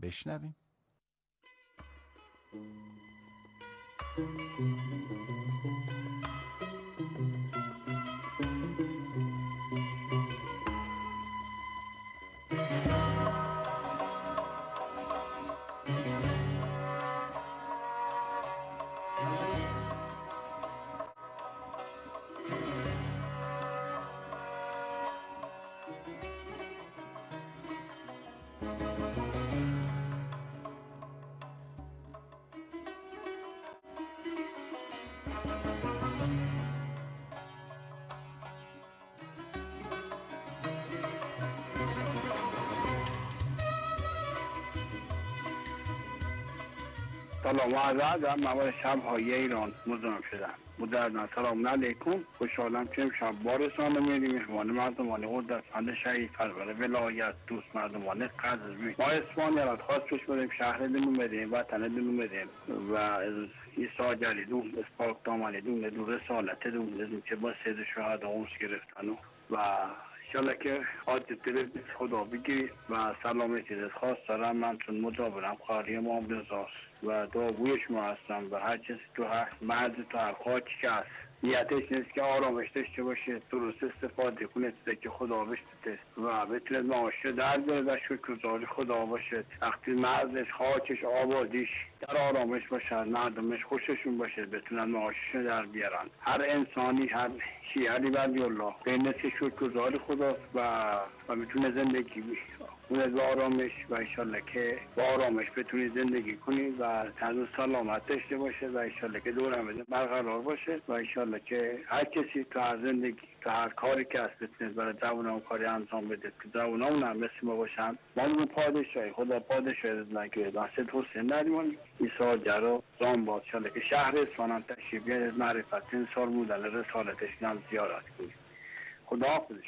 سلام و عرض در موارد شب‌های ایران مزاحم شدم. مجددا سلام علیکم. خوشحالم که امشب بارستان می‌ریم مهمان مردمان قدس‌مند شهید پرور ولایت دوست مردمان قزوین. ما اسپانیا را خواست پیش بریم، شهر دلون بدیم، وطن دلون بدیم و از ایسا جلیدون اسپاک دامنی دون رسالت دون که با سید شهد آموز گرفتن و انشالله که حاجت دل خدا بگیرید و سلامتی دست خواست دارم. من چون مجابرم خواهری امام رضا و دعاگوی شما هستم و هر کسی تو هر مرز تو هر خاکی که هست نیتش نیست که آرامش داشته باشه، درست استفاده کنه چیزی که خدا بشته و بتونه معاشه در بیاره و شکرگزاری خدا باشه. وقتی مرزش، خاکش، آبادیش در آرامش باشه، مردمش خوششون باشه، بتونن معاشش در بیارن. هر انسانی، هر شیعه ولی الله به نسل شکرگزاری خدا و میتونه زندگی اون با آرامش و انشالله که با آرامش بتونی زندگی کنی و تنظیم سلامت داشته باشه و انشالله که دور همه برقرار باشه و انشالله که هر کسی تو هر زندگی تو هر کاری که هست بتونه برای جوانان کاری انجام بده که جوانان هم مثل ما باشن. ما اون پادشاهی خدا پادشاهی نگه دست حسین ندیمون ایسا جرا زان باد انشالله که شهر اصفهان تشریف بیارید، معرفت انسان بودن رسالتش هم زیارت کنید. خدا حافظش.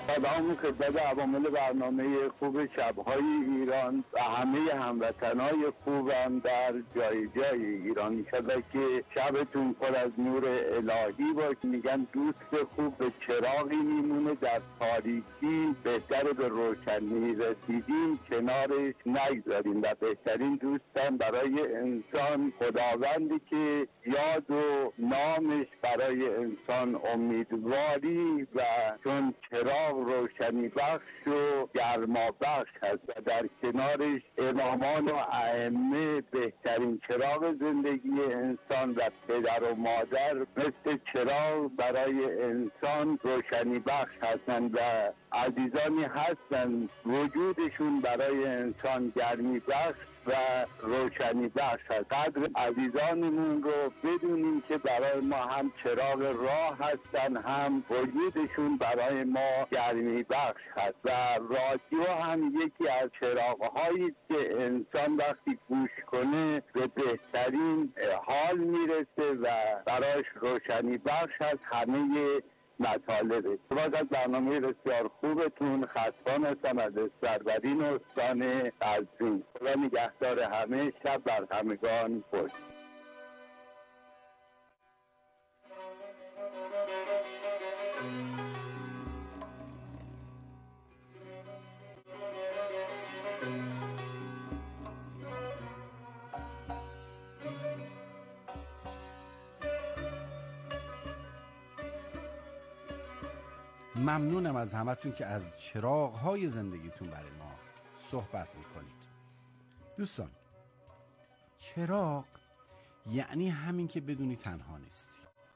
سلام خدمت عوامل برنامه خوب شب‌های ایران و همه هموطنای خوبم در جای جای ایران. انشالله که شبتون پر از نور الهی باشه. میگن دوست خوب به چراغی میمونه در تاریکی، بهتر به روشنی رسیدیم کنارش نگذاریم و بهترین دوستم برای انسان خداوندی که یاد و نامش برای انسان امیدواری و چون چراغ روشنی بخش و گرما بخش هست و در کنارش امامان و ائمه بهترین چراغ زندگی انسان و پدر و مادر مثل چراغ برای انسان روشنی بخش هستند و عزیزانی هستند وجودشون برای انسان گرمی بخش و روشنی بخش هست. قدر عزیزانمون رو بدونیم که برای ما هم چراغ راه هستن، هم وجودشون برای ما گرمی بخش هست و رادیو هم یکی از چراغ‌هایی که انسان وقتی گوش کنه به بهترین حال میرسه و برایش روشنی بخش هست همه مطالبه. باز از برنامه بسیار خوبتون خستان هستم از سرورین استان قزوین. خدا نگهدار همه، شب بر همگان خوش. ممنونم از همتون که از چراغ‌های زندگیتون برای ما صحبت میکنید. دوستان، چراغ یعنی همین که بدونی تنها نیستی،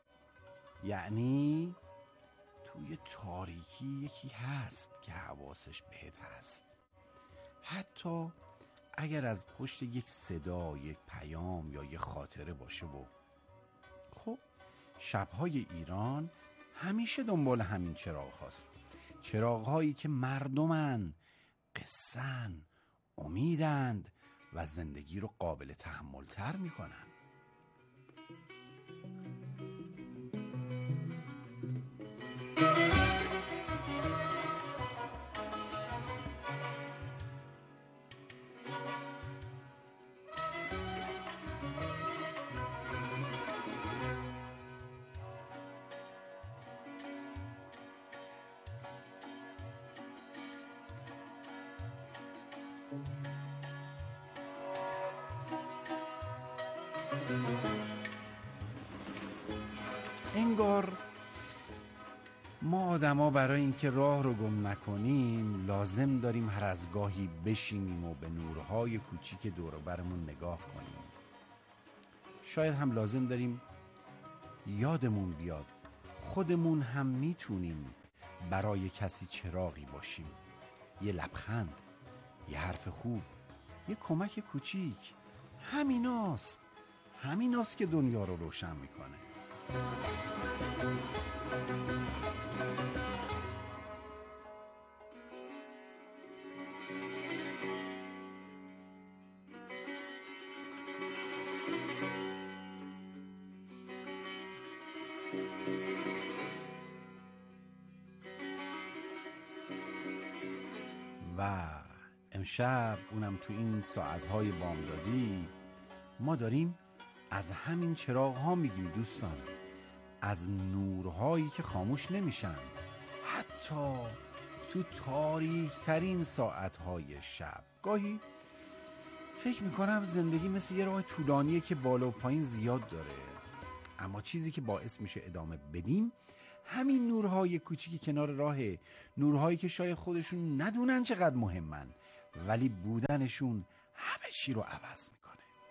یعنی توی تاریکی یکی هست که حواسش بهت هست، حتی اگر از پشت یک صدا، یک پیام یا یک خاطره باشه. و خب شب‌های ایران همیشه دنبال همین چراغ هاست، چراغ هایی که مردمن، قصن، امیدند و زندگی رو قابل تحمل تر میکنن. انگار ما آدما برای اینکه راه رو گم نکنیم لازم داریم هر از گاهی بشینیم و به نورهای کوچیک دور و برمون نگاه کنیم. شاید هم لازم داریم یادمون بیاد خودمون هم میتونیم برای کسی چراغی باشیم. یه لبخند، یه حرف خوب، یه کمک کوچیک، همیناست که دنیا رو روشن میکنه. و امشب اونم تو این ساعتهای بامدادی ما داریم از همین چراغ ها میگیم دوستان، از نورهایی که خاموش نمیشن حتی تو تاریک ترین ساعتهای شب. گاهی فکر میکنم زندگی مثل یه راه طولانیه که بالا و پایین زیاد داره، اما چیزی که باعث میشه ادامه بدیم همین نورهای کوچیکی کنار راهه، نورهایی که شاید خودشون ندونن چقدر مهمن ولی بودنشون همه چی رو عوض میکنه.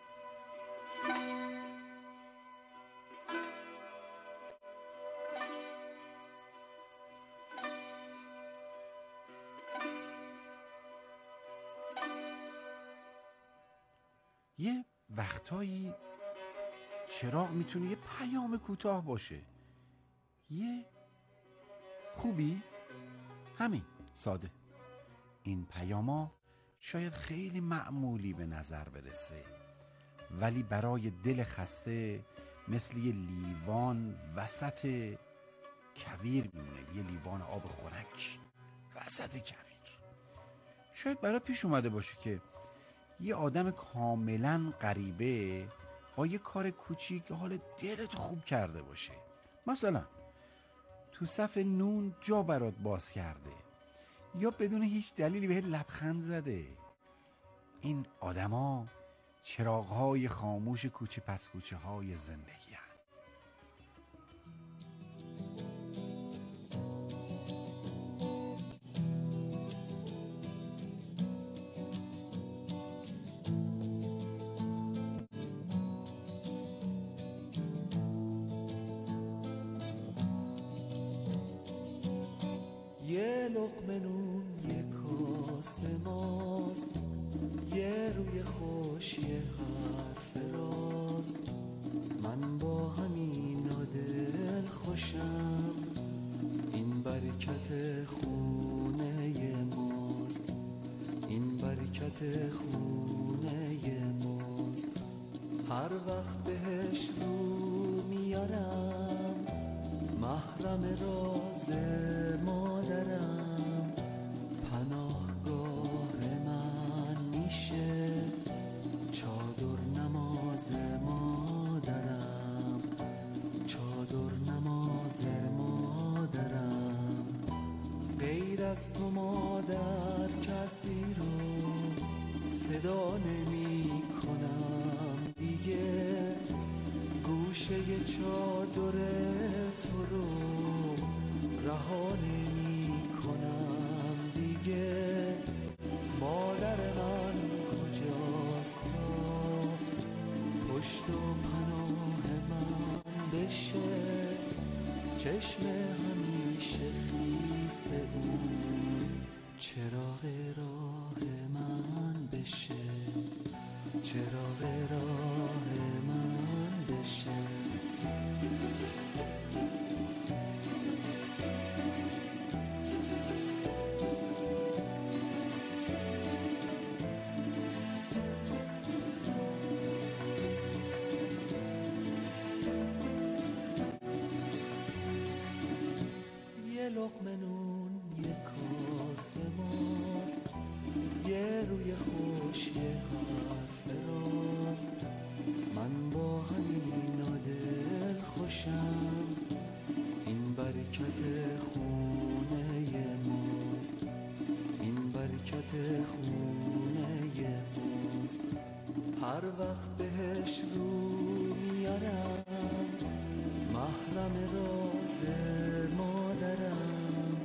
یه وقتایی چراغ میتونه یه پیام کوتاه باشه، یه خوبی، همین ساده. این پیاما شاید خیلی معمولی به نظر برسه ولی برای دل خسته مثل یه لیوان وسط کویر میمونه، یه لیوان آب خنک وسط کویر. شاید برای پیش اومده باشه که یه آدم کاملا غریبه با یه کار کوچیک حال دلت خوب کرده باشه. مثلا تو صف نون جا برات باز کرده یا بدون هیچ دلیلی بهت لبخند زده. این آدما چراغ‌های خاموش کوچه پس کوچه های زندگی هست. یه لقمه نون یه کاسه ماست، یه روی خوش یه حرف راز. من با همینا دل خوشم، این برکت خونه ماست، این برکت خونه ماست. هر وقت بهش رو میارم، محرم راز مادرم، پناهگاه من میشه چادر نماز مادرم، چادر نماز مادرم. غیر از تو مادر کسی رو صدا نمی کنم دیگه، گوشه چادر تو رو رها نمی کنم دیگه. مادر من کجاست تا پشت و پناه من بشه، چشم همیشه خیس اون چراغ راه من بشه، چراغ راه من بشه. یه لقمه نون یه کاسه ماست، یه روی خوش یه حرف راز. من با همینا دل خوشم، این برکت خونه ماست، این برکت خونه ماست. هر وقت بهش رو میارم، محرم راز مادرم،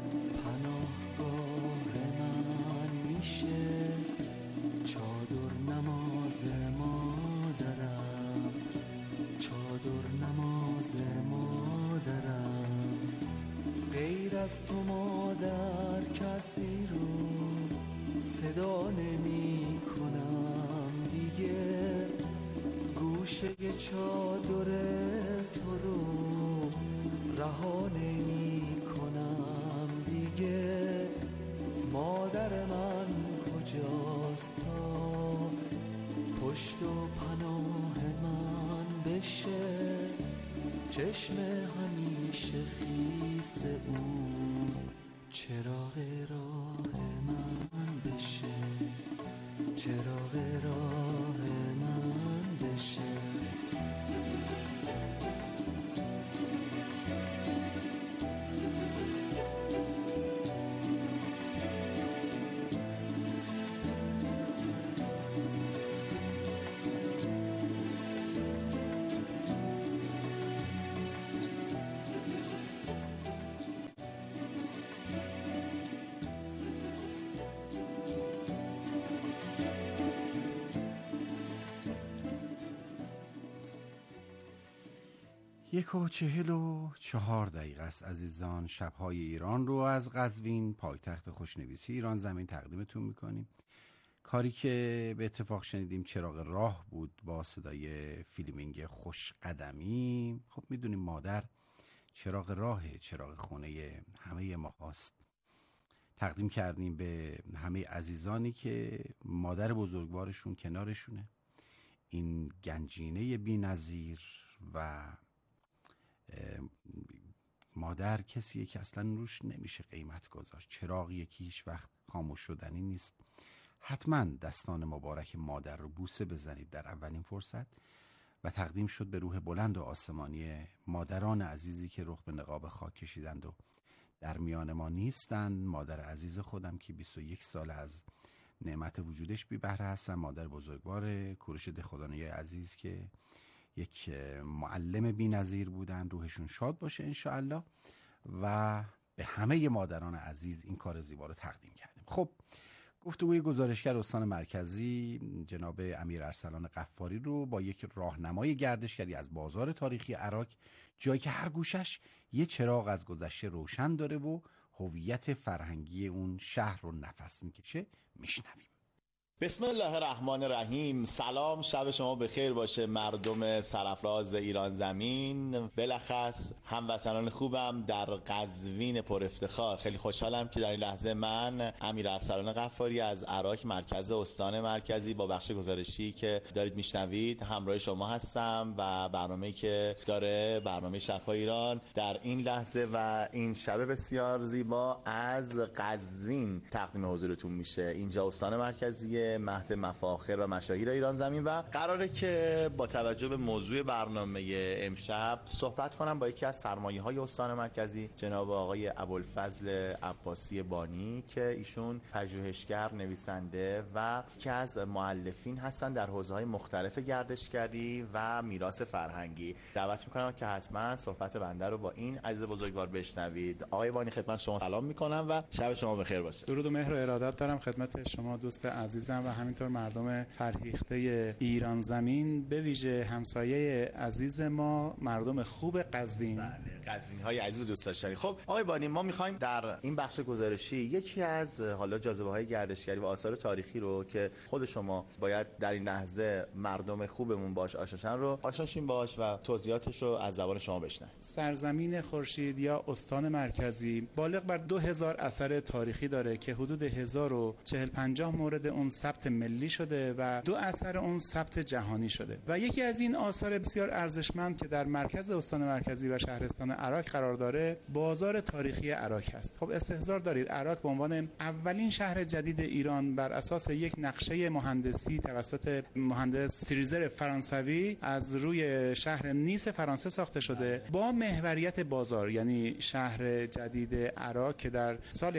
پناهگاه من میشه چادر نماز مادرم، چادر نماز مادرم. غیر از تو مادر کسی رو صدا نمی کنم دیگه، گوشه چادر تو رو رها نمی کنم دیگه. مادر من کجاست تا پشت و پناه من بشه، چشم همیشه خیس اون چراغ راه من بشه، چراغ راه من بشه. یک و 44 است عزیزان. شب‌های ایران رو از قزوین، پایتخت خوشنویسی ایران زمین تقدیمتون میکنیم. کاری که به اتفاق شنیدیم چراغ راه بود با صدای فیلمینگ خوشقدمی. خب میدونیم مادر چراغ راه، چراغ خونه همه ما هست. تقدیم کردیم به همه عزیزانی که مادر بزرگوارشون کنارشونه. این گنجینه بی‌نظیر و مادر کسیه که اصلا روش نمیشه قیمت گذاشت، چراغیه که هیچ وقت خاموش شدنی نیست. حتما دستان مبارک مادر رو بوسه بزنید در اولین فرصت و تقدیم شد به روح بلند و آسمانی مادران عزیزی که رخ به نقاب خاک کشیدند و در میان ما نیستن. مادر عزیز خودم که 21 سال از نعمت وجودش بی بهره هستن، مادر بزرگوار کوروش دهخدانه عزیز که یک معلم بی‌نظیر بودن، روحشون شاد باشه انشاءالله. و به همه مادران عزیز این کار زیبا رو تقدیم کردیم. خب گفتگوی گزارشگر استان مرکزی جناب امیر ارسلان غفاری رو با یک راهنمای گردشگری از بازار تاریخی عراق، جایی که هر گوشش یه چراغ از گذشته روشن داره و هویت فرهنگی اون شهر رو نفس میکشه، میشنویم. بسم الله الرحمن الرحیم. سلام، شب شما بخیر باشه مردم سرفراز ایران زمین، بلخص هموطنان خوبم در قزوین پر افتخار. خیلی خوشحالم که در این لحظه من امیر ارسلان غفاری از عراق مرکز استان مرکزی با بخش گزارشی که دارید میشنوید همراه شما هستم و برنامه‌ای که داره برنامه شب‌های ایران در این لحظه و این شب بسیار زیبا از قزوین تقدیم حضورتون میشه. اینجا استان مرکزی، مهد مفاخر و مشاهیر ایران زمین و قراره که با توجه به موضوع برنامه امشب صحبت کنم با یکی از سرمایه‌های استان مرکزی، جناب آقای ابوالفضل عباسی بانی که ایشون پژوهشگر، نویسنده و یکی از مؤلفین هستن در حوزه‌های مختلف گردشگری و میراث فرهنگی. دعوت می‌کنم که حتما صحبت بنده رو با این عزیز بزرگوار بشنوید. آقای بانی خدمت شما سلام می‌کنم و شب شما بخیر باشه. درود و مهر و ارادت دارم خدمت شما دوست عزیزم و همینطور مردم فرهیخته ایران زمین، به ویژه همسایه عزیز ما مردم خوب قزوین. بله، قزوین‌های عزیز دوست داشتنی. خب آقای بانی، ما می‌خوایم در این بخش گزارشی یکی از حالا جاذبه‌های گردشگری و آثار تاریخی رو که خود شما باید در این لحظه مردم خوبمون باش آشناشن رو آشناشیم باش و توضیحاتش رو از زبان شما بشنویم. سرزمین خورشید یا استان مرکزی بالغ بر 2000 اثر تاریخی داره که حدود 1040-50 مورد اون ثبت ملی شده و 2 اثر اون ثبت جهانی شده و یکی از این آثار بسیار ارزشمند که در مرکز استان مرکزی و شهرستان عراق قرار داره بازار تاریخی عراق هست. خب استحضار دارید عراق به عنوان اولین شهر جدید ایران بر اساس یک نقشه مهندسی توسط مهندس تریزر فرانسوی از روی شهر نیس فرانسه ساخته شده با محوریت بازار، یعنی شهر جدید عراق که در سال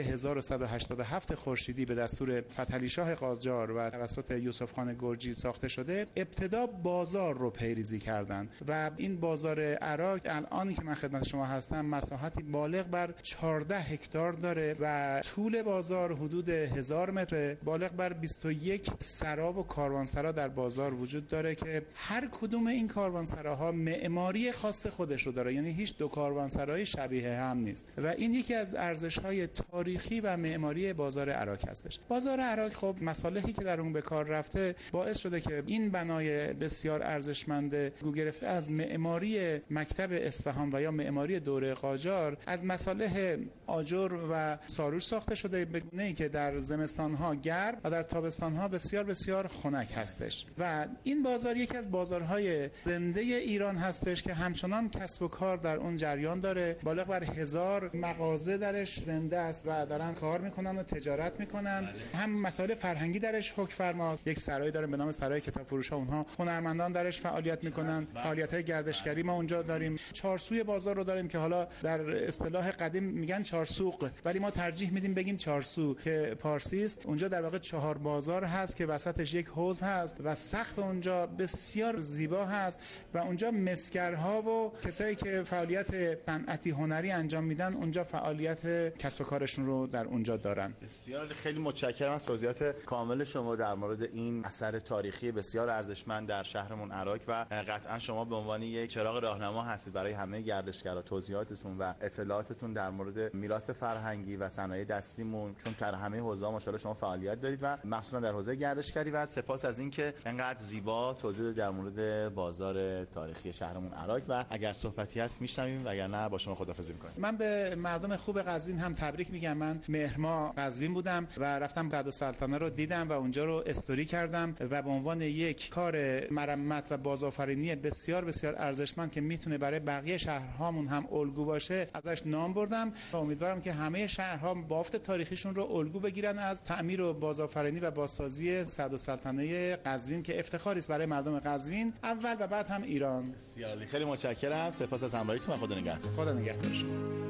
1187 خورشیدی به دستور فتحعلی شاه قاجار و توسط یوسف خان گرجی ساخته شده. ابتدا بازار رو پیریزی کردن و این بازار عراق الان که من خدمت شما هستم مساحتی بالغ بر 14 هکتار داره و طول بازار حدود 1000 متر، بالغ بر 21 سرا و کاروانسرا در بازار وجود داره که هر کدوم این کاروانسراها معماری خاص خودش رو داره، یعنی هیچ دو کاروانسرای شبیه هم نیست و این یکی از ارزش‌های تاریخی و معماری بازار عراق هستش. بازار عراق خب مصالحی که در اون به کار رفته باعث شده که این بنای بسیار ارزشمند گو گرفته از معماری مکتب اصفهان و یا معماری دوره قاجار از مصالح آجر و ساروش ساخته شده به گونه‌ای که در زمستان‌ها گرم و در تابستان‌ها بسیار بسیار خنک هستش و این بازار یکی از بازارهای زنده ایران هستش که همچنان کسب و کار در اون جریان داره. بالغ بر 1000 مغازه درش زنده است و دارن کار میکنن و تجارت میکنن. هم مسائل فرهنگی درش حکم فرماست. یک سرایی داره به نام سرای کتاب فروش ها، اونها هنرمندان درش فعالیت میکنن. فعالیت‌های گردشگری ما اونجا داریم. چهارسوی بازار رو داریم که حالا در اصطلاح قدیم میگن چهارسوق، ولی ما ترجیح میدیم بگیم چهارسو که پارسی است. اونجا در واقع 4 بازار هست که وسطش یک حوض هست و سقف اونجا بسیار زیبا هست و اونجا مسگرها و کسایی که فعالیت صنعتی هنری انجام میدن اونجا فعالیت کسب و کارشون رو در اونجا دارن. بسیار خیلی متشکرم از توضیحات کامل شما در مورد این اثر تاریخی بسیار ارزشمند در شهرمون عراق و قطعا شما به عنوان یک چراغ راهنما هستید برای همه گردشگرا. توضیحاتتون و اطلاعاتتون در مورد میراث فرهنگی و صنایع دستیمون، چون در همه حوزه‌ها ماشاءالله شما فعالیت دارید و مخصوصا در حوزه گردشگری، و سپاس از اینکه انقدر زیبا توضیح در مورد بازار تاریخی شهرمون عراق و اگر صحبتی هست میشنویم و اگر نه با شما خداحافظی می‌کنیم. من به مردم خوب قزوین هم تبریک میگم. من مهر ماه قزوین بودم و رفتم قدس السلطنه رو دیدم و اونجا رو استوری کردم و به عنوان یک کار مرمت و بازآفرینی بسیار بسیار ارزشمند که میتونه برای بقیه شهرهامون هم الگو باشه ازش نام بردم و امیدوارم که همه شهرها بافت تاریخیشون رو الگو بگیرن از تعمیر و بازآفرینی و بازسازی صدرالسلطنه قزوین که افتخاری است برای مردم قزوین اول و بعد هم ایران. بسیار خیلی متشکرم. سپاس از همراهیتون و خدا نگهدار. خدا نگهدار شما.